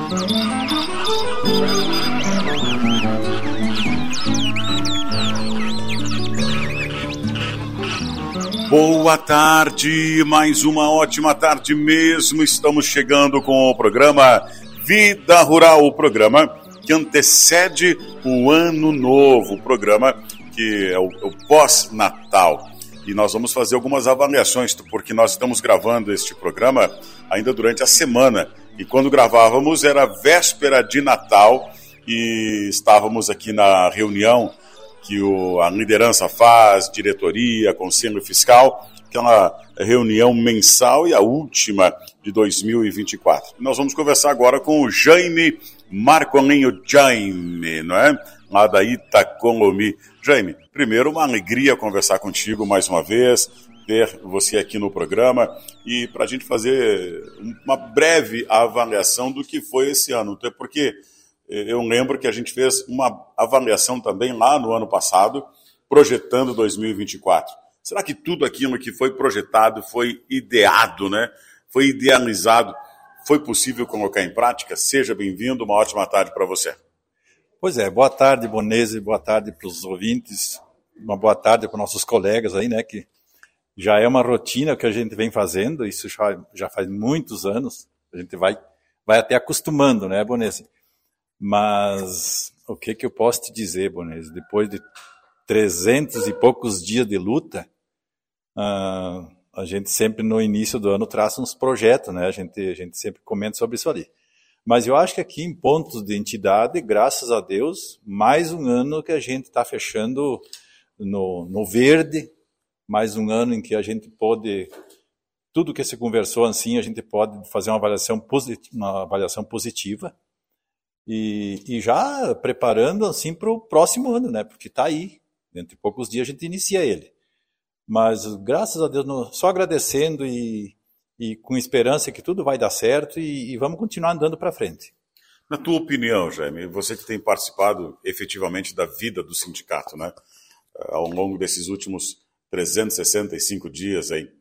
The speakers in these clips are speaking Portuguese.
Boa tarde, mais uma ótima tarde mesmo. Estamos chegando com o programa Vida Rural, o programa que antecede o Ano Novo, o programa que é o pós-Natal. E nós vamos fazer algumas avaliações, porque nós estamos gravando este programa ainda durante a semana. E quando gravávamos era véspera de Natal e estávamos aqui na reunião que a liderança faz, diretoria, conselho fiscal, aquela reunião mensal e a última de 2024. Nós vamos conversar agora com o Jaime Marcolinho Jaime, não é? Lá da Itacolomi. Jaime, primeiro uma alegria conversar contigo mais uma vez, ter você aqui no programa e para a gente fazer uma breve avaliação do que foi esse ano, até porque eu lembro que a gente fez uma avaliação também lá no ano passado, projetando 2024. Será que tudo aquilo que foi projetado, foi ideado, né? Foi idealizado, foi possível colocar em prática? Seja bem-vindo, uma ótima tarde para você. Pois é, boa tarde, Bonese, boa tarde para os ouvintes, uma boa tarde para nossos colegas aí, né? Que já é uma rotina que a gente vem fazendo, isso já faz muitos anos, a gente vai até acostumando, né, Bonese? Mas o que eu posso te dizer, Bonese? Depois de 300 e poucos dias de luta, a gente sempre no início do ano traça uns projetos, né? A gente sempre comenta sobre isso ali. Mas eu acho que aqui em pontos de entidade, graças a Deus, mais um ano que a gente está fechando no verde, mais um ano em que a gente pode, tudo que se conversou assim, a gente pode fazer uma avaliação positiva. E já preparando assim para o próximo ano, né? Porque está aí, dentro de poucos dias a gente inicia ele. Mas graças a Deus, só agradecendo e com esperança que tudo vai dar certo e vamos continuar andando para frente. Na tua opinião, Jaime, você que tem participado efetivamente da vida do sindicato, né? Ao longo desses últimos 365 dias aí,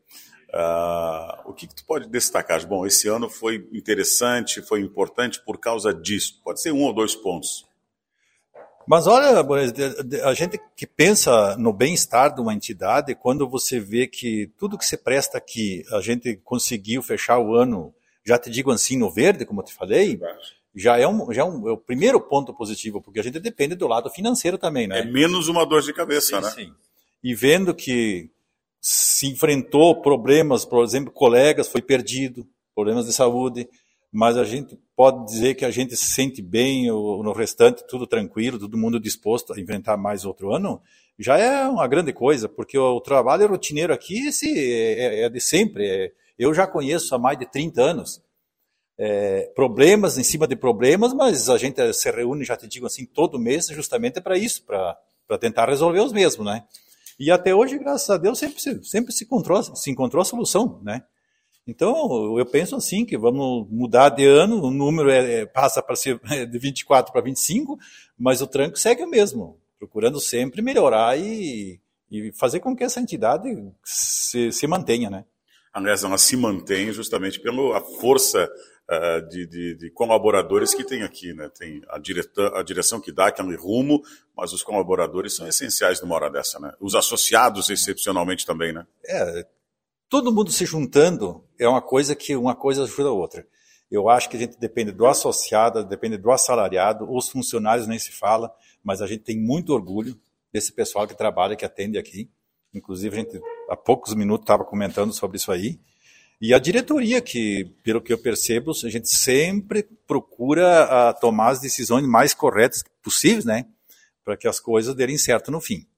o que tu pode destacar? Bom, esse ano foi interessante, foi importante por causa disso. Pode ser 1 ou 2 pontos. Mas olha, a gente que pensa no bem-estar de uma entidade, quando você vê que tudo que se presta aqui, a gente conseguiu fechar o ano, já te digo assim, no verde, como eu te falei, já é o primeiro ponto positivo, porque a gente depende do lado financeiro também, né? É menos uma dor de cabeça, sim, né? Sim. E vendo que se enfrentou problemas, por exemplo, colegas foi perdido, problemas de saúde, mas a gente pode dizer que a gente se sente bem, no restante tudo tranquilo, todo mundo disposto a enfrentar mais outro ano, já é uma grande coisa, porque o trabalho rotineiro aqui é de sempre, eu já conheço há mais de 30 anos, problemas em cima de problemas, mas a gente se reúne, já te digo assim, todo mês justamente para isso, para tentar resolver os mesmos, né? E até hoje, graças a Deus, sempre se encontrou a solução, né? Então, eu penso assim, que vamos mudar de ano, o número passa para ser de 24 para 25, mas o tranco segue o mesmo, procurando sempre melhorar e fazer com que essa entidade se mantenha, né? Aliás, ela se mantém justamente pela força de colaboradores que tem aqui, né? Tem a direção que dá aquele rumo, mas os colaboradores são essenciais numa hora dessa, né? Os associados, excepcionalmente, também, né? Todo mundo se juntando é uma coisa ajuda a outra. Eu acho que a gente depende do associado, depende do assalariado, os funcionários nem se fala, mas a gente tem muito orgulho desse pessoal que trabalha, que atende aqui. Inclusive, a gente há poucos minutos estava comentando sobre isso aí. E a diretoria, que, pelo que eu percebo, a gente sempre procura tomar as decisões mais corretas possíveis, né? Para que as coisas derem certo no fim.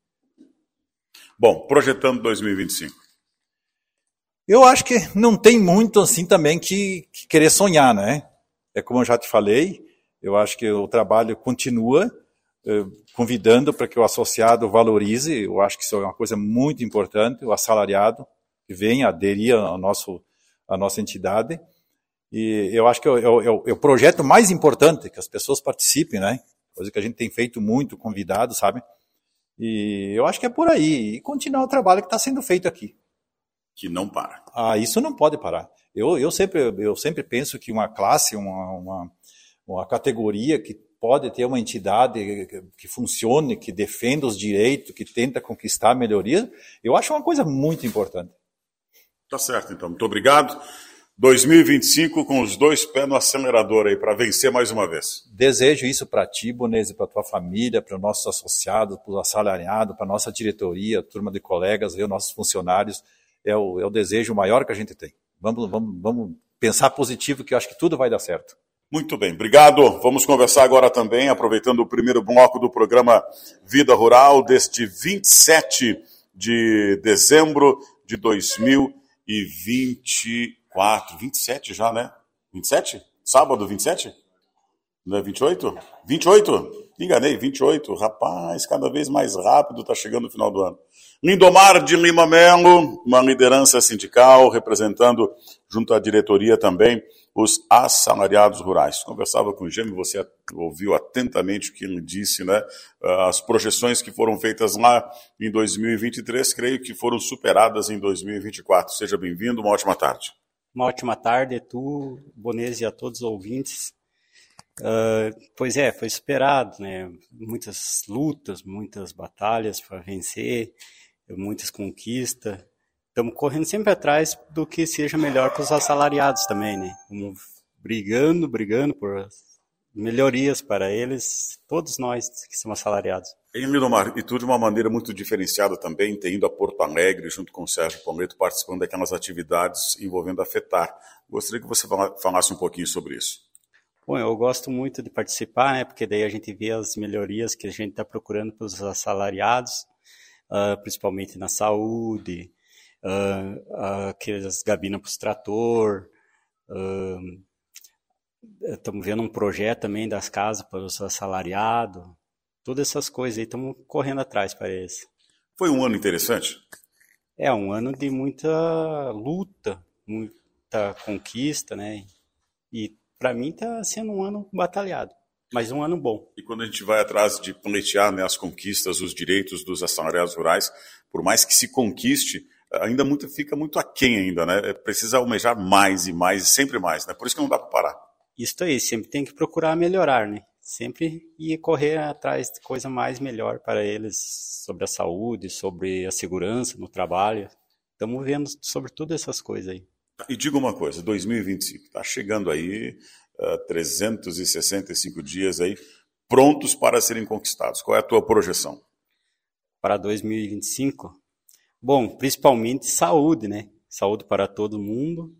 Bom, projetando 2025. Eu acho que não tem muito assim também que querer sonhar, né? É como eu já te falei, eu acho que o trabalho continua convidando para que o associado valorize, eu acho que isso é uma coisa muito importante, o assalariado que venha aderir à nossa entidade. E eu acho que é o projeto mais importante, que as pessoas participem, né? Coisa que a gente tem feito muito, convidado, sabe? E eu acho que é por aí. E continuar o trabalho que está sendo feito aqui. Que não para. Isso não pode parar. Eu sempre penso que uma classe, a categoria que pode ter uma entidade que funcione, que defenda os direitos, que tenta conquistar melhorias, eu acho uma coisa muito importante. Tá certo, então. Muito obrigado. 2025 com os 2 pés no acelerador aí, para vencer mais uma vez. Desejo isso para ti, Bonese, para tua família, para os nossos associados, para os assalariados, para a nossa diretoria, turma de colegas, nossos funcionários. É o desejo maior que a gente tem. Vamos pensar positivo, que eu acho que tudo vai dar certo. Muito bem, obrigado. Vamos conversar agora também, aproveitando o primeiro bloco do programa Vida Rural, deste 27 de dezembro de 2024. 27 já, né? 27? Sábado, 27? Não é 28? 28? Enganei, 28. Rapaz, cada vez mais rápido, está chegando o final do ano. Lindomar de Lima Melo, uma liderança sindical, representando, junto à diretoria também, os assalariados rurais. Conversava com o Gêmeo, você ouviu atentamente o que ele disse, né? As projeções que foram feitas lá em 2023, creio que foram superadas em 2024. Seja bem-vindo, uma ótima tarde. Uma ótima tarde, tu, Bonese, e a todos os ouvintes. Pois é, foi superado, né? Muitas lutas, muitas batalhas para vencer, muitas conquistas. Estamos correndo sempre atrás do que seja melhor para os assalariados também, né? Brigando por melhorias para eles, todos nós que somos assalariados. Em Lindomar, e tudo de uma maneira muito diferenciada também, ter ido a Porto Alegre, junto com o Sérgio Pometo, participando daquelas atividades envolvendo a FETAR. Gostaria que você falasse um pouquinho sobre isso. Bom, eu gosto muito de participar, né? Porque daí a gente vê as melhorias que a gente está procurando para os assalariados, principalmente na saúde, aquelas gabinas para os trator, estamos vendo um projeto também das casas para os assalariados, todas essas coisas aí, estamos correndo atrás para eles. Foi um ano interessante? É um ano de muita luta, muita conquista, né? E para mim está sendo um ano batalhado, mas um ano bom. E quando a gente vai atrás de pleitear, né, as conquistas, os direitos dos assalariados rurais, por mais que se conquiste, ainda fica muito aquém ainda, né? Precisa almejar mais e mais e sempre mais, né? Por isso que não dá para parar. Isso aí, sempre tem que procurar melhorar, né? Sempre ir correr atrás de coisa mais melhor para eles, sobre a saúde, sobre a segurança no trabalho. Estamos vendo sobre todas essas coisas aí. E diga uma coisa, 2025, está chegando aí 365 dias aí, prontos para serem conquistados. Qual é a tua projeção? Para 2025? Bom, principalmente saúde, né? Saúde para todo mundo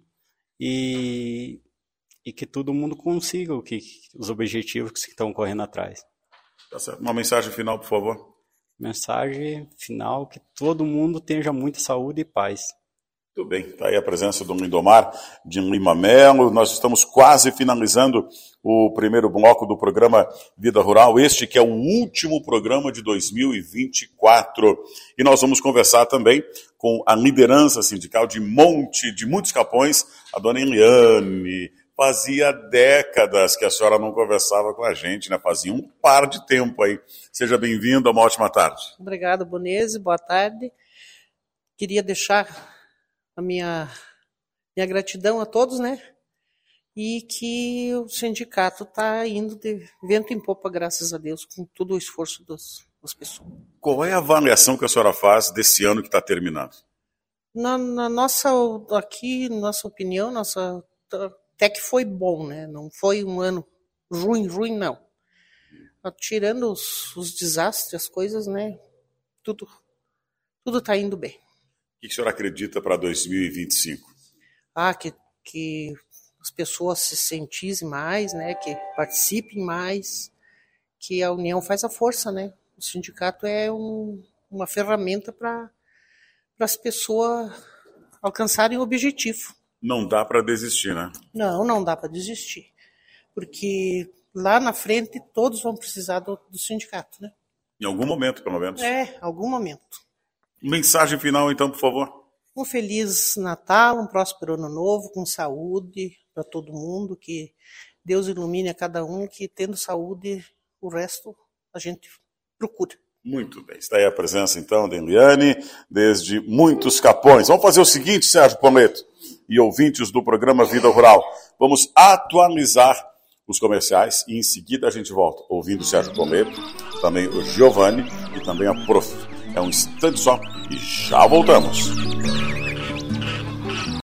e que todo mundo consiga os objetivos que estão correndo atrás. Tá certo. Uma mensagem final, por favor. Mensagem final, que todo mundo tenha muita saúde e paz. Muito bem, está aí a presença do Lindomar de Lima Melo. Nós estamos quase finalizando o primeiro bloco do programa Vida Rural, este que é o último programa de 2024. E nós vamos conversar também com a liderança sindical de Muitos Capões, a dona Eliane. Fazia décadas que a senhora não conversava com a gente, né? Fazia um par de tempo aí. Seja bem-vinda, uma ótima tarde. Obrigada, Bonese, boa tarde. Queria deixar a minha gratidão a todos, né? E que o sindicato está indo de vento em popa, graças a Deus, com todo o esforço das pessoas. Qual é a avaliação que a senhora faz desse ano que está terminando? Na nossa opinião, até que foi bom, né? Não foi um ano ruim, não. Tirando os desastres, as coisas, né? Tudo está indo bem. O que a senhora acredita para 2025? Que as pessoas se sentizem mais, né? Que participem mais, que a união faz a força, né? O sindicato é uma ferramenta para as pessoas alcançarem o objetivo. Não dá para desistir, né? Não dá para desistir, porque lá na frente todos vão precisar do sindicato, né? Em algum momento, pelo menos. Algum momento. Mensagem final, então, por favor. Um feliz Natal, um próspero ano novo, com saúde para todo mundo, que Deus ilumine a cada um, que tendo saúde, o resto a gente procura. Muito bem. Está aí a presença, então, da Eliane, desde Muitos Capões. Vamos fazer o seguinte, Sérgio Pometo e ouvintes do programa Vida Rural. Vamos atualizar os comerciais e em seguida a gente volta ouvindo o Sérgio Cometo, também o Giovanni e também a Prof. É um instante só e já voltamos.